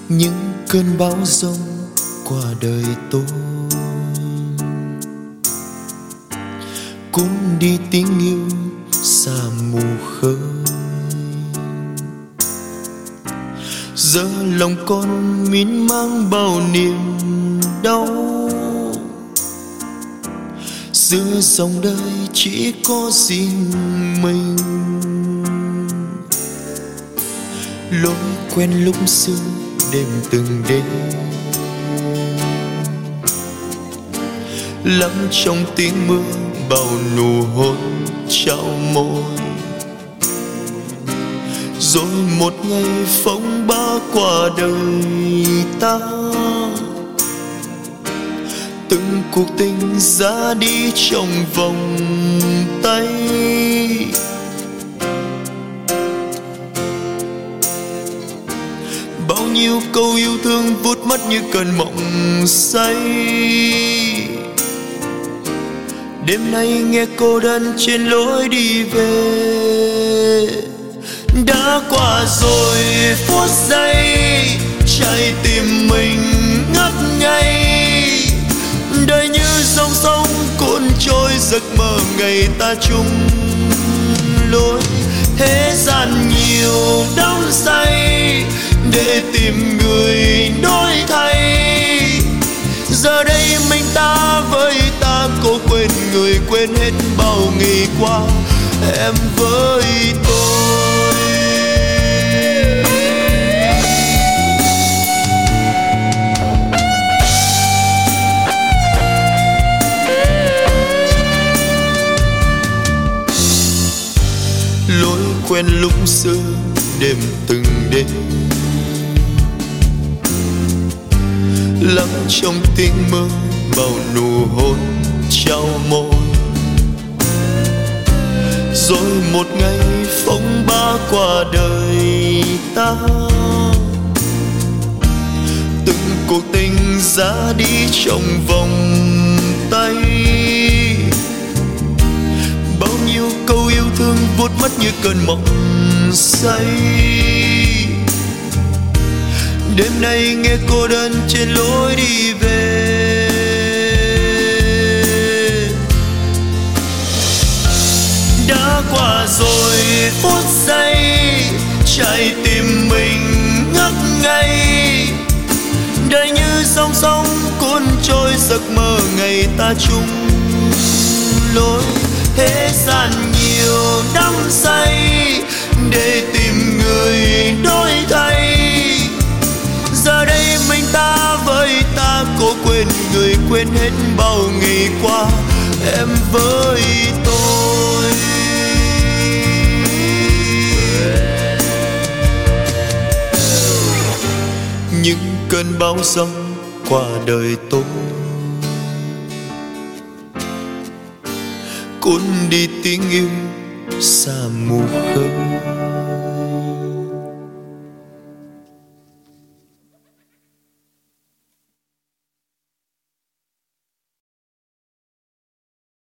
những cơn bão giông qua đời tôi, cuốn đi tiếng yêu xa mù khơi. Giờ lòng con mịn mang bao niềm đau, giữa dòng đời chỉ có riêng mình. Lối quen lúc xưa đêm từng đêm, lắm trong tiếng mưa bao nụ hôn trao môi. Rồi một ngày phong ba qua đời ta, từng cuộc tình ra đi trong vòng tay. Bao nhiêu câu yêu thương vụt mất như cơn mộng say. Đêm nay nghe cô đơn trên lối đi về. Đã qua rồi phút giây, trái tim mình ngất ngây. Đời như dòng sông cuốn trôi giấc mơ ngày ta chung lối. Thế gian nhiều đắm say để tìm người đổi thay. Giờ đây mình ta với ta, cố quên người quên hết bao ngày qua em với tôi. Lối quen lúc xưa đêm từng đêm, lắm trong tiếng mơ bao nụ hôn trao môi. Rồi một ngày phong ba qua đời ta, từng cuộc tình ra đi trong vòng tay. Bao nhiêu câu yêu thương vụt mất như cơn mộng say. Đêm nay nghe cô đơn trên lối đi về. Đã qua rồi phút giây, trái tim mình ngất ngây. Đời như dòng sông cuốn trôi giấc mơ ngày ta chung lối. Thế gian nhiều đắm say để tìm người đổi thay. Giờ đây mình ta với ta, cố quên người quên hết bao ngày qua em với tôi. Những cơn bão giông qua đời tôi, cuốn đi tiếng yêu xa mù khơi.